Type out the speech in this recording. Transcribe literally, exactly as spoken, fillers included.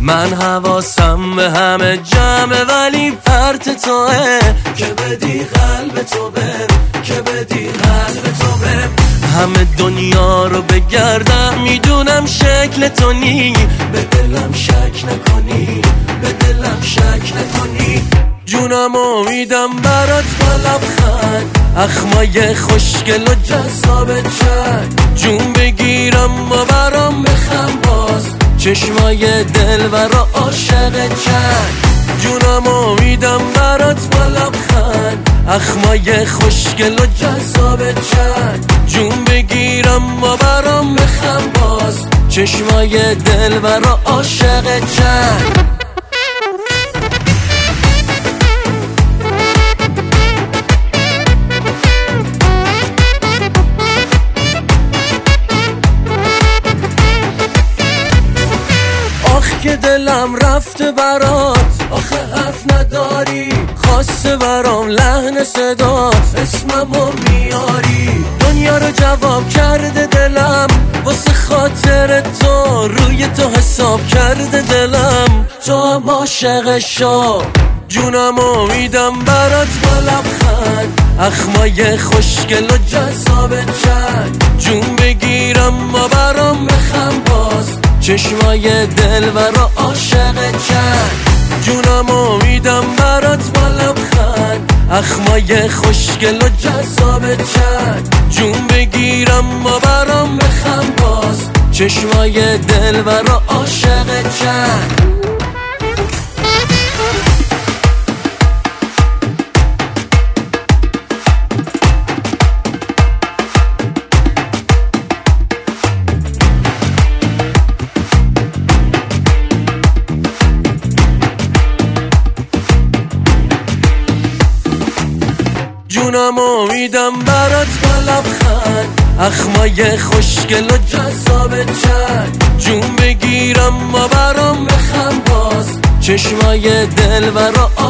من حواسم به همه جمعه ولی پرت توه که بدی قلب تو بهم، که بدی قلب تو بهم. همه دنیا رو بگردم میدونم شکل تو نی، به دلم شک نکنی، به دلم شک نکنی. جونم امیدم برات با لبخند، اخمای خوشگل و جذاب چند، جون بگیرم و برام بخم باز، چشمای دلبر و عاشق چند. جونم امیدم برات با لبخند، اخمای خوشگل و جذاب چند، جون بگیرم و برام بخم باز، چشمای دلبر و عاشق چند. که دلم رفته برات، آخه حرف نداری، خواسته برام لحن صدات، اسممو میاری. دنیا رو جواب کرده دلم، واسه خاطر تو روی تو حساب کرده دلم، تو هم عاشق شو. جونم امیدم برات با لبخند، اخمای خوشگل و جذاب چند، جون بگیرم و برام بخم باز، چشمای دلبر و عاشق چند. جونم امیدم برات با لبخند، اخمای خوشگل و جذاب چند، جون بگیرم و برام بخم باز، چشمای دلبر و عاشق چند. جونم امیدم برات با لبخند، اخمای خوشگل و جذاب چند، جون بگیرم و برام بخم باز، چشمای دلبر و